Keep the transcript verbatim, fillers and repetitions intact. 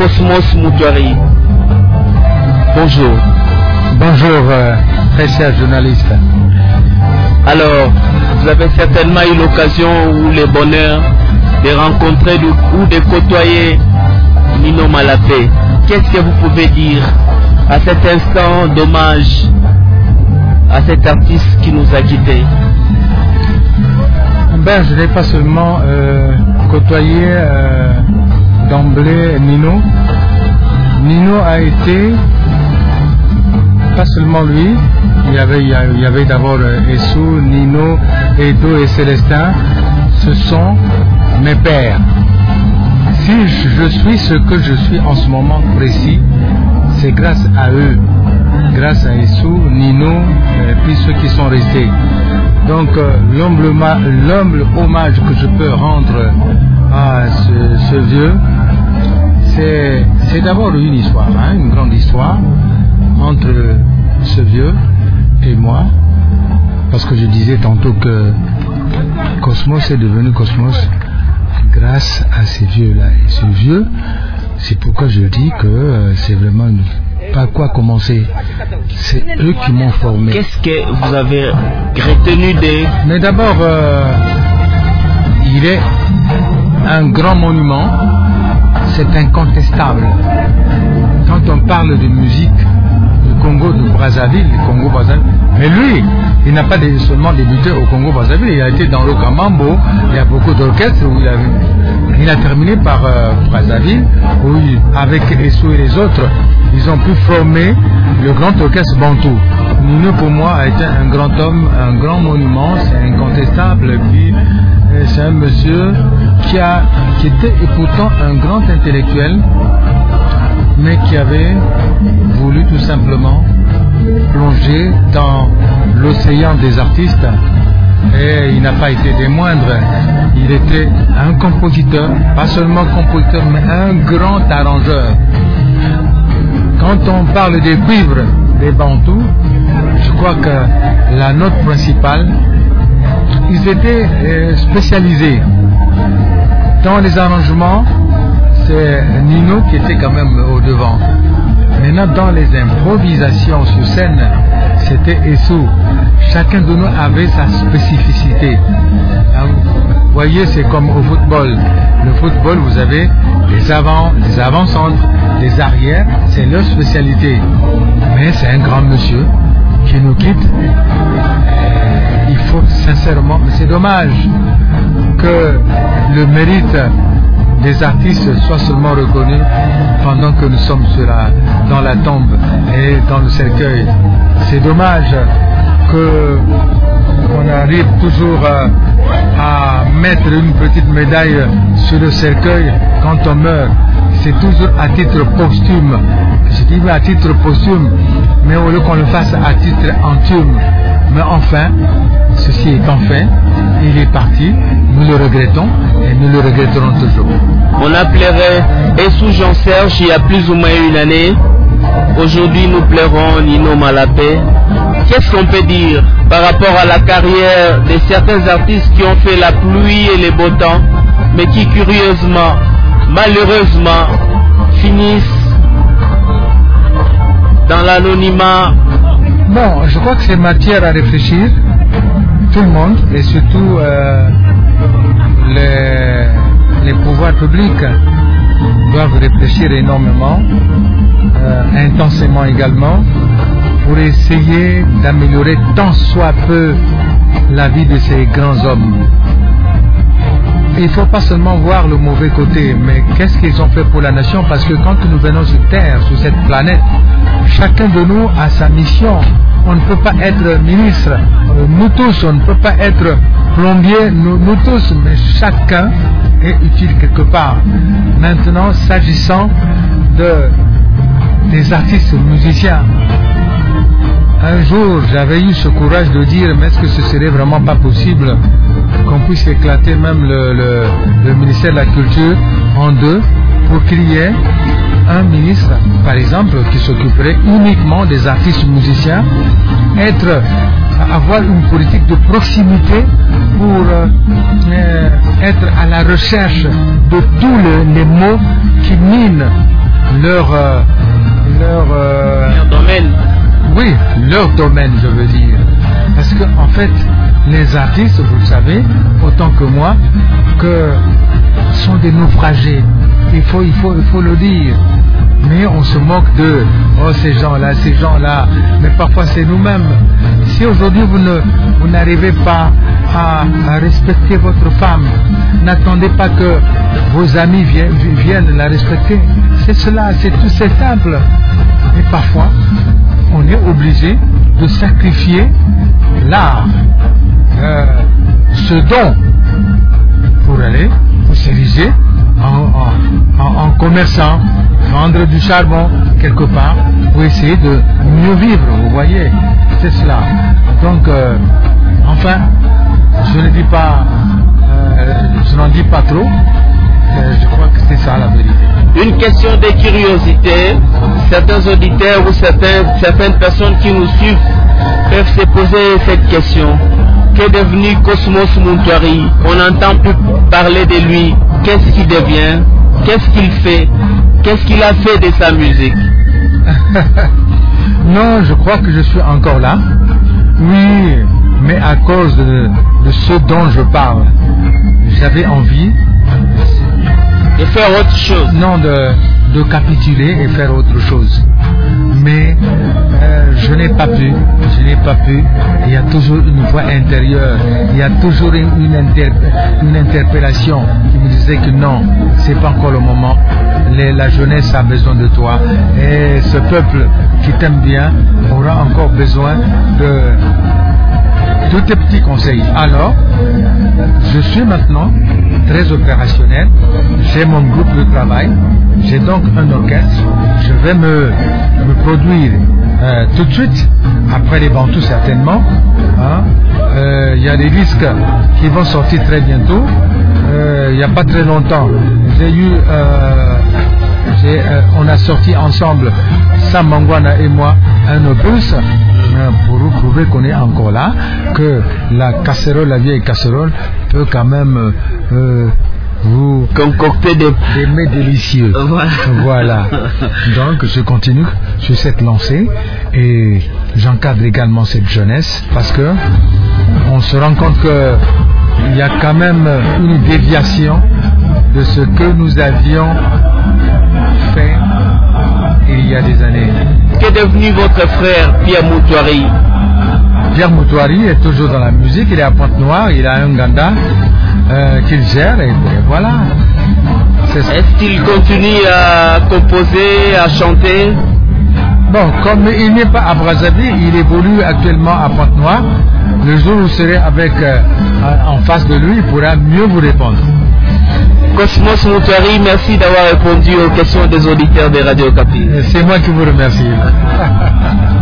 Cosmos Moutouari. Bonjour. Bonjour, euh, très cher journaliste. Alors, vous avez certainement eu l'occasion ou le bonheur de rencontrer ou de côtoyer Nino Malapé. Qu'est-ce que vous pouvez dire à cet instant d'hommage à cet artiste qui nous a quittés? Ben, je n'ai pas seulement euh, côtoyé euh, d'emblée Nino. Nino a été, pas seulement lui, il y avait, il y avait d'abord Essou, Nino, Edo et Célestin. Ce sont mes pères. Si je suis ce que je suis en ce moment précis, c'est grâce à eux, grâce à Essou, Nino et puis ceux qui sont restés. Donc euh, l'humble hommage que je peux rendre à ce, ce vieux, c'est d'abord une histoire, hein, une grande histoire entre ce vieux et moi, parce que je disais tantôt que Cosmos est devenu Cosmos grâce à ces vieux-là. Et ce vieux, c'est pourquoi je dis que euh, c'est vraiment une... par quoi commencer. C'est eux qui m'ont formé. Qu'est-ce que vous avez retenu de... Mais d'abord, euh, il est un grand monument, c'est incontestable. Quand on parle de musique, le Congo de Brazzaville, le Congo Brazzaville, mais lui, il n'a pas seulement débuté au Congo Brazzaville, il a été dans le Kamambo, il y a beaucoup d'orchestres où il a, il a terminé par euh, Brazzaville, où il, avec Essou et les autres, ils ont pu former le grand orchestre Bantou. Nino pour moi a été un grand homme, un grand monument, c'est incontestable, et puis c'est un monsieur qui, a, qui était et pourtant un grand intellectuel, mais qui avait voulu tout simplement plonger dans l'océan des artistes, et il n'a pas été des moindres. Il était un compositeur, pas seulement compositeur, mais un grand arrangeur. Quand on parle des cuivres des Bantous, je crois que la note principale, ils étaient euh, spécialisés dans les arrangements. C'est Nino qui était quand même au devant. Maintenant, dans les improvisations sur scène, c'était Essou. Chacun de nous avait sa spécificité. Vous voyez, c'est comme au football. Le football, vous avez des avant, des avant-centres, des arrières, c'est leur spécialité. Mais c'est un grand monsieur qui nous quitte. Il faut sincèrement, mais c'est dommage que le mérite des artistes soit seulement reconnu pendant que nous sommes sur la, dans la tombe et dans le cercueil. C'est dommage que on arrive toujours à, à mettre une petite médaille sur le cercueil quand on meurt. C'est toujours à titre posthume. Je dis à titre posthume, mais au lieu qu'on le fasse à titre anthume. Mais enfin, ceci étant fait, il est parti, nous le regrettons et nous le regretterons toujours. On appellerait Essou Jean-Serge il y a plus ou moins une année. Aujourd'hui, nous pleurons Nino Malapé. Qu'est-ce qu'on peut dire par rapport à la carrière de certains artistes qui ont fait la pluie et les beaux temps, mais qui curieusement, malheureusement, finissent dans l'anonymat? Bon, je crois que c'est matière à réfléchir, tout le monde, et surtout euh, les, les pouvoirs publics doivent réfléchir énormément, euh, intensément également, pour essayer d'améliorer tant soit peu la vie de ces grands hommes. Il ne faut pas seulement voir le mauvais côté, mais qu'est-ce qu'ils ont fait pour la nation, parce que quand nous venons sur Terre, sur cette planète, chacun de nous a sa mission. On ne peut pas être ministre, nous tous, on ne peut pas être plombier, nous, nous tous, mais chacun est utile quelque part. Maintenant, s'agissant de, des artistes musiciens, un jour, j'avais eu ce courage de dire, mais est-ce que ce serait vraiment pas possible qu'on puisse éclater même le, le, le ministère de la Culture en deux pour qu'il y ait un ministre, par exemple, qui s'occuperait uniquement des artistes musiciens, être, avoir une politique de proximité pour euh, être à la recherche de tous les, les mots qui minent leur, euh, leur, euh, leur domaine. Oui, leur domaine, je veux dire. Parce que en fait, les artistes, vous le savez, autant que moi, que sont des naufragés. Il faut, il faut, il faut le dire. Mais on se moque de oh ces gens-là, ces gens-là. Mais parfois c'est nous-mêmes. Si aujourd'hui vous ne, vous n'arrivez pas à, à respecter votre femme, n'attendez pas que vos amis viennent, viennent la respecter. C'est cela, c'est tout, c'est simple. Mais parfois, on est obligé de sacrifier l'art, euh, ce don, pour aller, pour s'ériger en, en, en, en commerçant, vendre du charbon quelque part, pour essayer de mieux vivre, vous voyez, c'est cela. Donc, euh, enfin, je ne dis pas, euh, je n'en dis pas trop, euh, je crois que c'est ça la vérité. Une question de curiosité, certains auditeurs ou certains, certaines personnes qui nous suivent peuvent se poser cette question. Qu'est devenu Cosmos Muntouari? On n'entend plus parler de lui. Qu'est-ce qu'il devient? Qu'est-ce qu'il fait? Qu'est-ce qu'il a fait de sa musique? Non, je crois que je suis encore là. Oui, mais à cause de, de ce dont je parle, j'avais envie de faire autre chose. Non, de, de capituler et faire autre chose. Mais euh, je n'ai pas pu, je n'ai pas pu. Il y a toujours une voix intérieure, il y a toujours une, une, inter, une interpellation qui me disait que non, c'est pas encore le moment. Les, la jeunesse a besoin de toi et ce peuple qui t'aime bien aura encore besoin de tous tes petits conseils. Alors, je suis maintenant très opérationnel. J'ai mon groupe de travail. J'ai donc un orchestre. Je vais me, me produire euh, tout de suite, après les Bantous certainement. Il hein. euh, y a des disques qui vont sortir très bientôt. Il euh, n'y a pas très longtemps, j'ai eu... Euh, j'ai, euh, on a sorti ensemble, Sam Mangwana et moi, un opus euh, pour vous prouver qu'on est encore là, que la casserole, la vieille casserole, peut quand même... Euh, vous concocter des... des mets délicieux. Voilà. Voilà. Donc je continue sur cette lancée et j'encadre également cette jeunesse parce que on se rend compte que il y a quand même une déviation de ce que nous avions fait il y a des années. Qu'est devenu votre frère Pierre Muntouari? Pierre Muntouari est toujours dans la musique, il est à Pointe-Noire, il a un ganda euh, qu'il gère et, et voilà. Est-ce qu'il continue à composer, à chanter? Bon, comme il n'est pas à Brazzaville, il évolue actuellement à Pointe-Noire. Le jour où vous serez avec, euh, en face de lui, il pourra mieux vous répondre. Cosmos Muntouari, merci d'avoir répondu aux questions des auditeurs de Radio Okapi. C'est moi qui vous remercie.